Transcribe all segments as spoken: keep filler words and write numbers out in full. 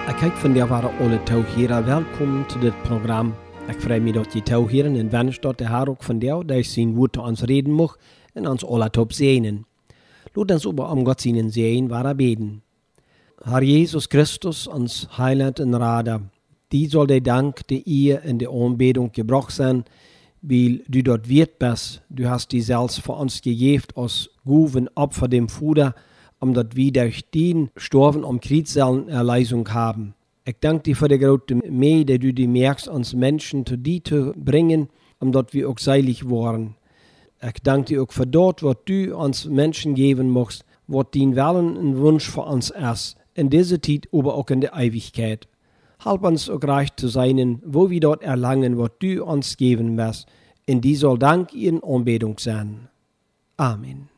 Ik kijk van der waren alle touwheren welkom to dit programma. Ik vrij me dat je touwheren en wens dat de haar ook van jou, dat zijn woord te ons reden mag en ons alle top zenen. Laat ons over om God zijn zijn waar beden. Herr Jesus Christus, ons Heiland en Rader, die soll der Dank, de Ehe in de Anbetung gebracht sein, weil du dort wird bist. Du hast die selbst für uns gegeben, als Guven Opfer dem Vater, um dat wir durch den Storven um Kriegszellen Erleisung haben. Ich danke dir für die große Mehr, dass du die merkst, uns Menschen zu dir zu bringen, um dat wir auch seilig waren. Ich danke dir auch für dort, was du uns Menschen geben magst, was dein Willen und Wunsch für uns ist, in dieser Zeit, aber auch in der Ewigkeit. Halb uns auch reich zu sein, wo wir dort erlangen, was du uns geben wirst. In die soll Dank in Anbetung sein. Amen.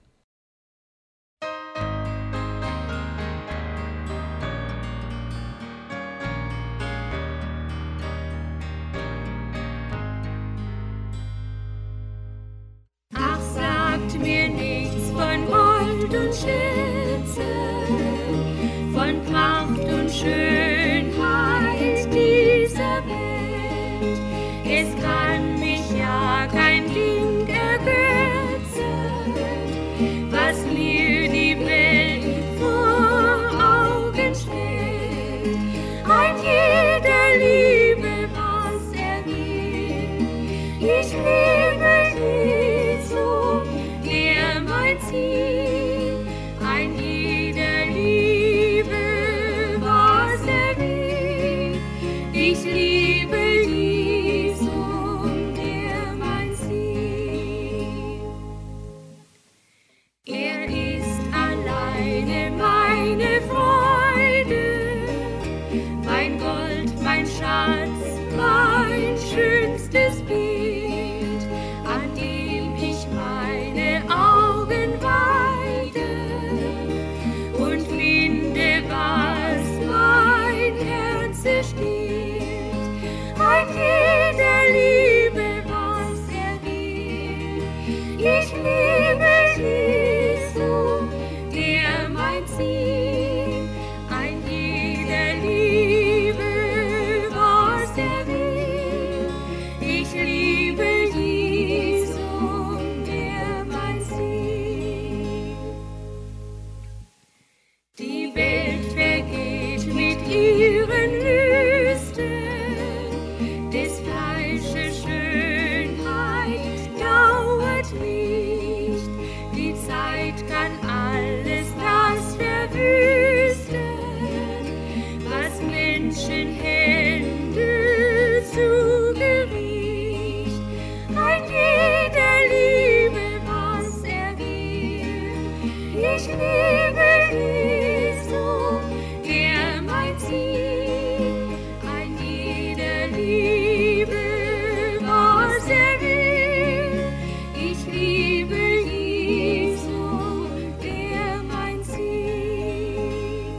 Ach, sagt mir nichts von Gold und Schätze, von Pracht und Schönheit dieser Welt. Es kann mich ja kein Ding ergötzen, was mir die Welt vor Augen stellt. Ein jeder liebe, was er will. Ich liebe Jesu, der mein Ziel. Ein jeder liebe, was er will. Ich liebe Jesu, der mein Ziel. Er ist alleine meine Freude, mein Gold, mein Schatz, mein schönstes Bild, an dem ich meine Augen weide und finde, was mein Herz stillt. Ein jeder liebe, was er will. Ich liebe Jesu, der mein Ziel. Ein jeder liebe, was er will. Ich liebe Jesu, der mein Ziel. Die Welt vergeht mit ihren Lüsten, des Fleisches Schönheit dauert nicht. Die Zeit kann alles das verwüsten, was Menschenhände zu Gericht. Ein jeder liebe, was er will. Ich liebe Jesu, der mein Ziel. Ein jeder liebe, was er will. Ich liebe Jesu, der mein Ziel.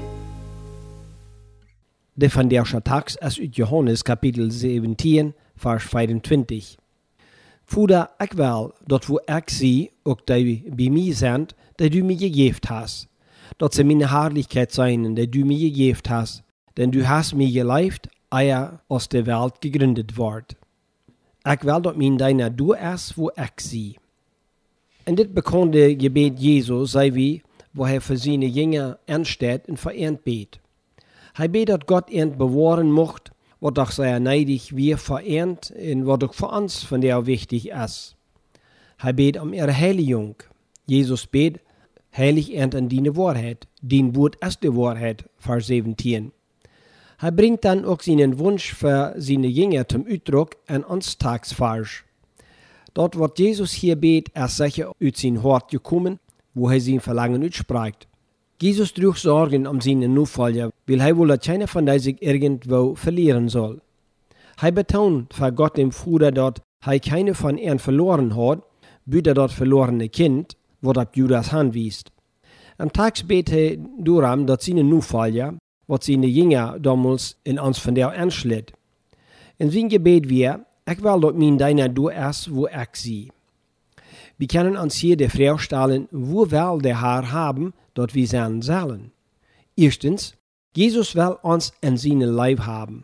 De van der Tags is uit Johannes kapitel zeventien, vers vijfentwintig. Vader, ik wil dat wo ik zie, ook die bij mij zijn, dat du mij gegeven hast. Dat ze mijn herrlichkeit zijn, dat du mij gegeven hast. Denn du hast mij geleefd, eer als de wereld gegründet wordt. Ik wil dat mijn deiner du is, wo ik zie. In dit bekende gebed Jesu zei wie, wo hij voor zijn Jünger ansteht en vereend beet. Hij beet dat God eend bewahren mocht, wat doch sehr neidig wir vereint en wat ook voor ons van der wichtig is. Hij beet om ihre Heiligung. Jesus beet, heilig eend an die Wahrheit. Dien Wort ist die Wahrheit, Vers zeventien. Hij bringt dann auch seinen Wunsch für seine Jünger zum Ausdruck in ons Tagsvers. Dort wat Jesus hier beet, ist sicher uit sein Hort gekommen, wo hij sein Verlangen uitspricht. Jesus droeg Sorgen um seine Nachfolger, weil hij wohl dat keiner von sich irgendwo verlieren soll. Hij betont für Gott dem Vater, dat hij keine von ihnen verloren hat, büter dat verlorene Kind, wo dat Judas Hand wiest. Am Tag bet hij daarom dat seine Nachfolger, wat seine Jünger damals in ons von der anschlitt. In zijn gebet weer, ik wil dat mijn deiner du is, wo ik zie. Wir können uns hier die Frage stellen, wo will der Herr haben, dass wir sein sollen? Erstens, Jesus will uns in seinem Leib haben.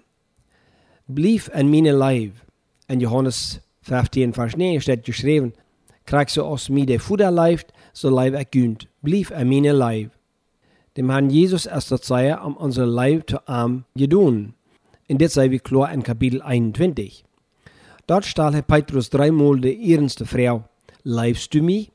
Blieb in meinem Leib. In Johannes vijftien, vers negen steht geschrieben, krijg zoals mij de voeder leeft, so leef ik günd. Blieb in meinem Leib. Dem Herrn Jesus ist das Zeichen, um unser Leib zu arm gedun. Und das sei wie klar in Kapitel einundzwanzig. Dort stahl Petrus dreimal die erste Frau, leibst du mich?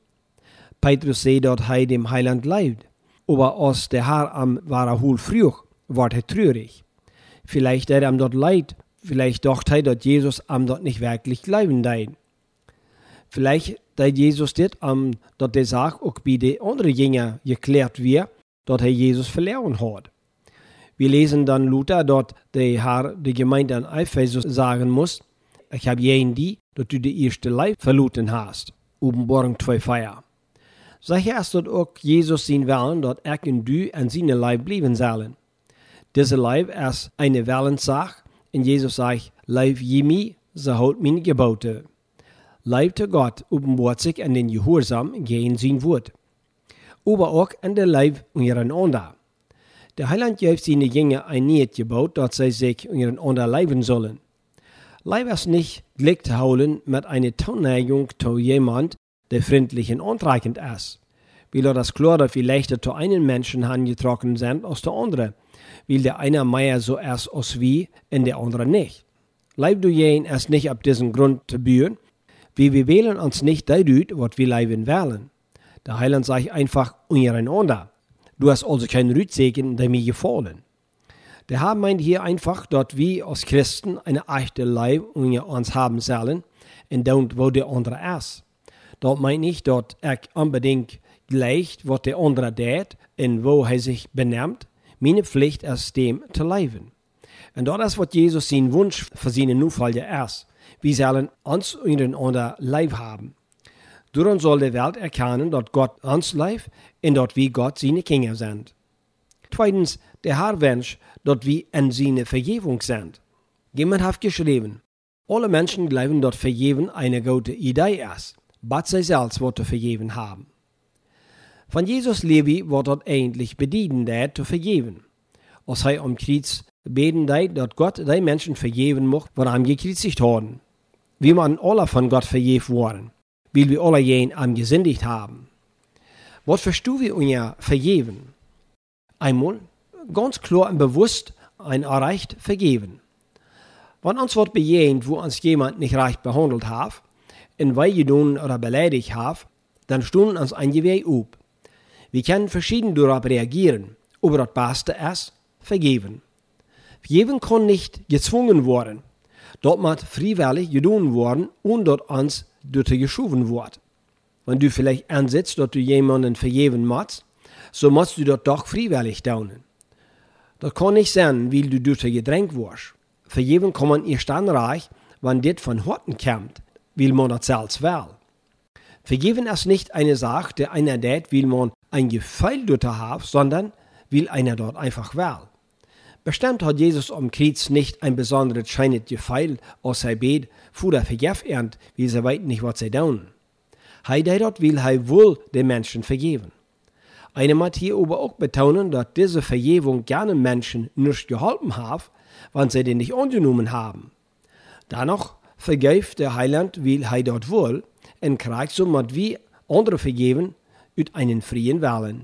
Petrus sei dort hij dem Heiland leibt. Aber als der Herr am war hul früh, ward er traurig. Vielleicht er am dort leid, vielleicht dachte er, dass Jesus am dort nicht wirklich leiben dein. Vielleicht deut Jesus dit am dort der Sache auch bei den anderen Jünger geklärt wird, dort er Jesus verloren hat. Wir lesen dann Luther, dort der Herr die Gemeinde an Ephesus sagen muss, ich habe jeden die, dass du die erste Leib verloren hast. Offenbarung zwei Feier. Sicher ist dort auch Jesus sein Willen, dort er und du an seine Leib bleiben sollen. Diese Leib ist eine Willenssache, und Jesus sagt, Leib je mir, so halt meine Gebote. Leib zu Gott offenbart sich in den Gehorsam gegen sein Wort. Aber auch in der Leib untereinander. Der Heiland gibt seine Jünger ein neues Gebot, dass sie sich untereinander leiben sollen. Leib ist nicht gleich zu holen mit einer Zuneigung zu jemand, der freundlich und antreibend ist. Weil das klar, dass wir leichter zu einem Menschen herangetroffen sind als zu anderen, weil der eine mehr so ist als wir und der andere nicht. Leib du jen ist nicht ab diesem Grund zu bühen, wie wir wählen uns nicht dadurch, was wir leiben wollen. Der Heiland sagt einfach untereinander. Du hast also keinen Rücksegen, der mir gefallen. Der Herr meint hier einfach, dass wir als Christen eine echte Leib unter uns haben sollen, und dort, wo der andere ist. Dort meint nicht, dass er unbedingt gleicht, was der andere tut und wo er sich benimmt. Meine Pflicht ist, dem zu leben. Und das ist, was Jesus sein Wunsch für seine Nachfolger ist. Wir sollen uns untereinander Leib haben. Darum soll die Welt erkennen, dass Gott uns lebt und dass wir Gott seine Kinder sind. Zweitens, der Herr wünscht, dass wir in seine Vergebung sind. Jemand hat geschrieben, alle Menschen glauben, dass Vergeben eine gute Idee ist, aber sie selbst wollen vergeben haben. Von Jesus Levi wird dort eigentlich bedienen, der zu vergeben. Als er am Kreuz beten deed, dass Gott die Menschen vergeben muss, die am gekreuzigt haben. Wir man alle von Gott vergeben worden, weil wir alle jen am gesündigt haben. Was verstehen wir unter vergeben? Einmal, ganz klar und bewusst ein erreicht vergeben. Wenn uns wird bejahend, wo uns jemand nicht recht behandelt hat, in Weihgedun oder beleidigt hat, dann stehen uns ein Gewehr up. Wir können verschieden darauf reagieren, aber das Beste ist, vergeben. Vergeben kann nicht gezwungen werden. Dort muss freiwillig getan worden und dort uns dort geschoben wird. Wenn du vielleicht ansetzt, dass du jemanden vergeben musst, so musst du dort doch freiwillig tun. Das kann nicht sein, weil du dort gedrängt wirst. Vergeben kann man erst dann reich, wenn das von Horten kommt, weil man das selbst will. Vergeben ist nicht eine Sache, der einer tät, weil man ein Gefühl dort hat, sondern weil einer dort einfach will. Bestimmt hat Jesus am Kreuz nicht ein besonderes scheinendes Gefühl, als er bet, vor der Vergif ernt, wie sie weit nicht, was sie tun. Er tät dort, weil er wohl den Menschen vergeben. Einer muss hier aber auch betonen, dass diese Vergebung gerne Menschen nicht geholfen hat, wenn sie den nicht angenommen haben. Dennoch vergibt der Heiland, weil er dort wohl, und kriegt so mit wie andere vergeben, ut einen freien Willen.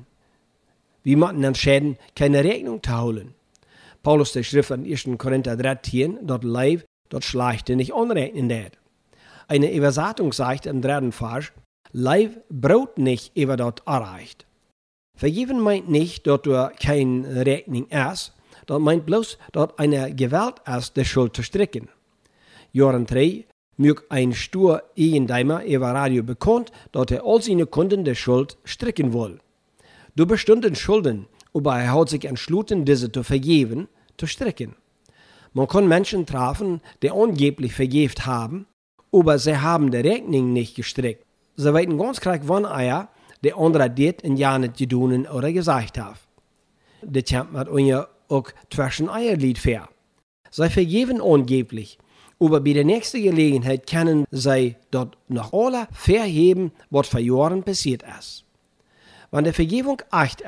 Wir müssen entscheiden, keine Rechnung zu holen. Paulus der Schrift in ersten Korinther dreizehn, dort Leib, dort Schlechte nicht anrechnen wird. Eine Übersetzung sagt im dritten Vers, Leib Brot nicht über dort erreicht. Vergeben meint nicht, dass du keine Rechnung hast, das meint bloß, dass eine Gewalt ist, die Schuld zu stricken. Jahren drei mög ein stur Eigentümer über Radio bekannt, dass er all seine Kunden die Schuld stricken will. Du bestunden Schulden, aber er hat sich entschlossen, diese zu vergeben, zu stricken. Man kann Menschen treffen, die angeblich vergeben haben, aber sie haben die Rechnung nicht gestrickt. Sie wissen ganz klar, wann er der andere dit in ja nicht getan oder gesagt hat. Das kommt mit uns auch zwischen Eierlied fair. Sie vergeben angeblich, aber bei der nächsten Gelegenheit können sie dort noch alle verheben, was vor Jahren passiert ist. Wenn die Vergebung echt ist,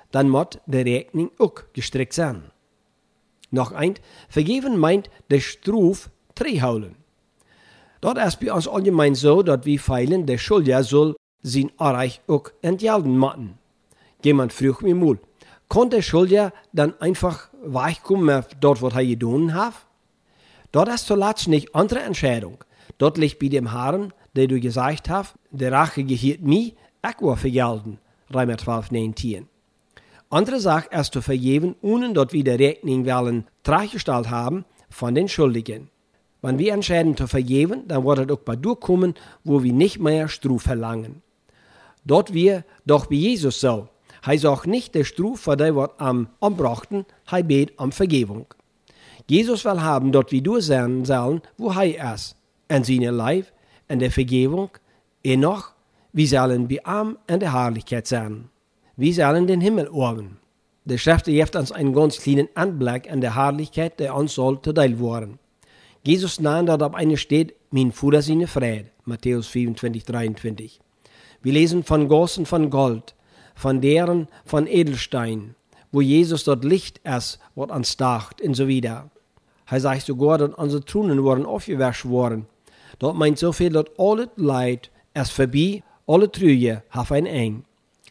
dann muss die Rechnung auch gestrickt sein. Noch ein, vergeben meint der Struf holen. Dort ist bei uns allgemein so, dass wir feilen, der Schuldiger soll sein Unrecht auch entgelten machen. Jemand fragt mich mal, kann der Schuldiger dann einfach weichkommen auf dort, was er getan hat? Dort ist zuletzt nicht andere Entscheidung. Dort liegt bei dem Herrn, der du gesagt hast, der Rache gehört mir, ich will vergelten. Römer zwölf, neunzehn. Andere Sache ist zu vergeben, ohne dass wir die Rechnung wollen, traggestellt haben von den Schuldigen. Wenn wir entscheiden zu vergeben, dann wird es auch bei durchkommen, wo wir nicht mehr Struf verlangen. Dort wir doch bei Jesus so. Er sagt nicht der Struf, für der wir am anbrachten, er bet um Vergebung. Jesus will haben, dort wir durch sein sollen, wo er ist. In seinem Leib, in der Vergebung, und noch, wir sollen bei ihm in der Herrlichkeit sein. Wir sollen den Himmel erben. Der Schrift gibt uns einen ganz kleinen Anblick in der Herrlichkeit, der uns soll zuteil worden. Jesus nahm dort auf eine steht, mein Vater seine Friede, Matthäus vierundzwanzig, dreiundzwanzig. Wir lesen von Gossen von Gold, von deren von Edelstein, wo Jesus dort Licht ist, wird uns dacht und so wieder. Er sagt sogar, dass unsere Trunen worden aufgewäscht worden. Dort meint so viel, dass alle Leid ist vorbei, alle Trüge haben ein Eng.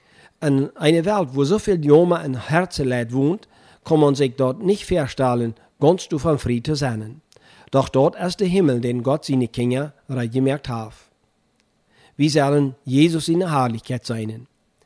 In einer Welt, wo so viel Jammer und Herzeleid wohnt, kann man sich dort nicht vorstellen, ganz du von Frieden zu sein. Doch dort ist der Himmel, den Gott seine Kinder gemerkt hat. Wir sollen Jesus in der Herrlichkeit sein.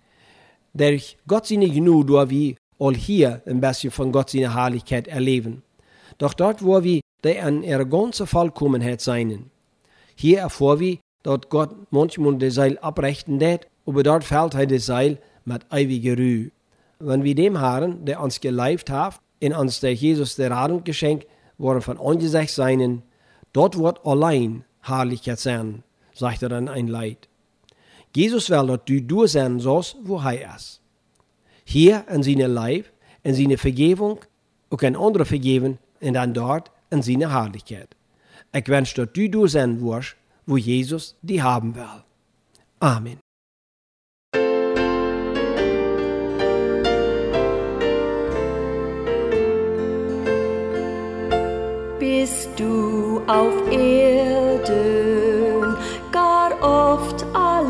Durch Gott seine Genug, wo wir all hier ein bisschen von Gott seine Herrlichkeit erleben. Doch dort, wo wir der an ihrer ganzen Vollkommenheit sein. Hier erfahren wir, dass Gott manchmal das Seil abbrechen lässt, aber dort fällt er das Seil mit ewiger Ruhe. Wenn wir dem Herrn, der uns geleibt hat, in uns der Jesus der Rettung geschenkt, worden von angesicht seinen, dort wird allein Herrlichkeit sein, sagt er dann ein Leid. Jesus will, dass du du sein sollst, wo er ist. Hier in seinem Leib, in seiner Vergebung, auch in andere vergeben, und dann dort in seiner Herrlichkeit. Ich wünsche, dass du du sein wirst, wo Jesus die haben will. Amen. Bist du auf Erden gar oft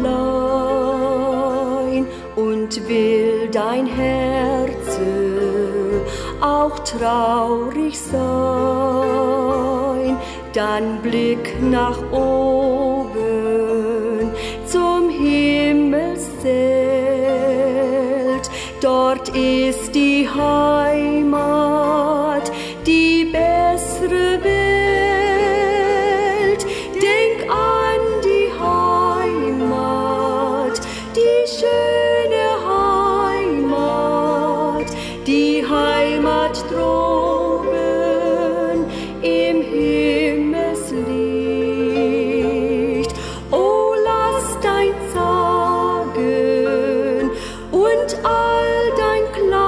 allein und will dein Herz auch traurig sein, dann blick nach oben zum Himmelszelt, dort ist die Heimat, die bessere Welt. Denk an die Heimat, die schöne Heimat, die Heimat droben im Himmelslicht. Oh, lass dein Zagen und all dein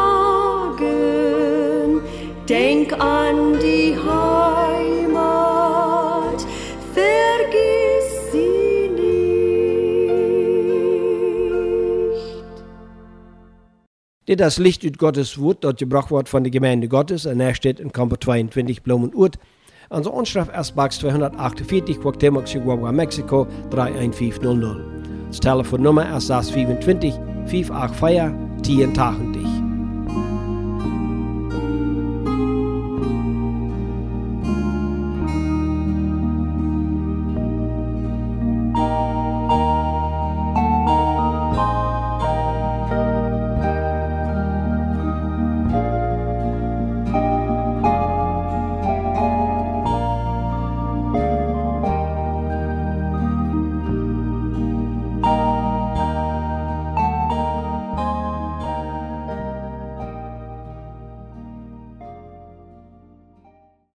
Klagen, denk an die Heimat, vergiss sie nicht. Dit das Licht ut Gottes Wort, das gebracht wird von der Gemeinde Gottes, und er steht in Kamper zweiundzwanzig, Blumenurt. Unsere Anschrift ist Box zweihundertachtundvierzig, Cuauhtémoc, Chihuahua, Mexiko, drei eins fünf null null. Das Telefonnummer ist sechs zwei fünf, fünf acht vier, zehn achtzig.